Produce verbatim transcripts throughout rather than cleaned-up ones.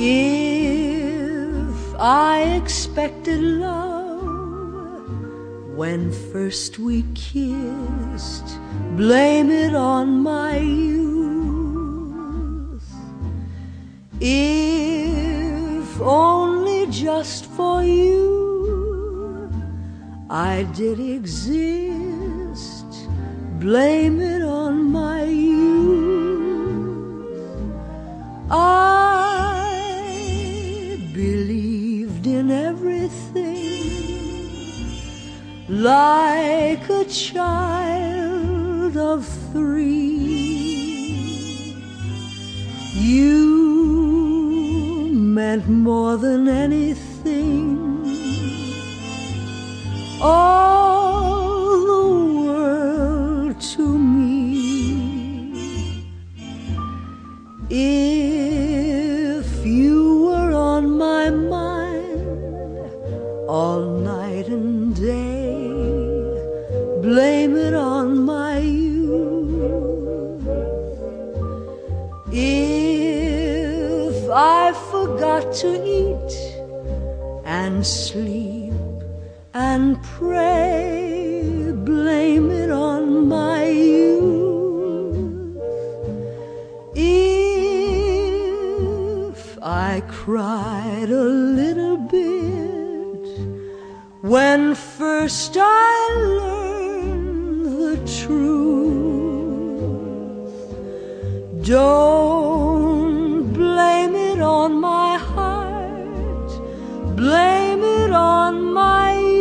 If I expected love when first we kissed, blame it on my youth. If only just for you I did exist, blame it on my youth. I believed in everything like a child of three. You meant more than anything, all the world to me. If you were on my mind all night and day, blame it on my youth. If I forgot to eat and sleep and pray, blame it on my youth. If I cried a little bit when first I learned the truth, don't blame it on my heart, blame it on my youth.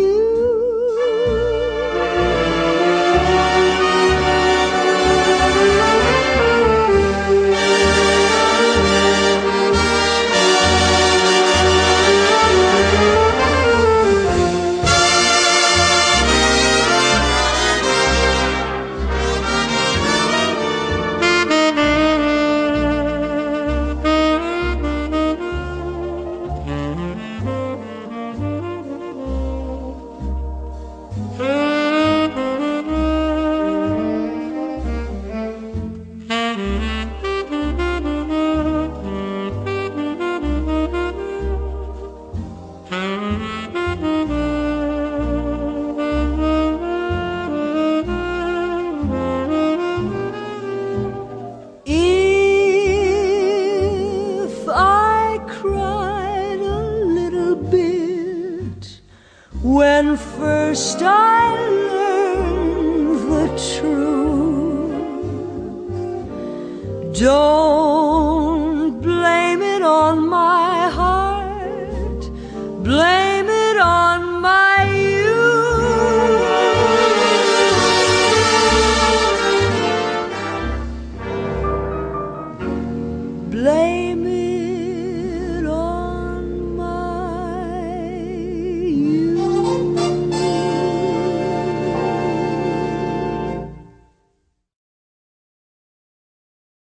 When first I learned the truth, don't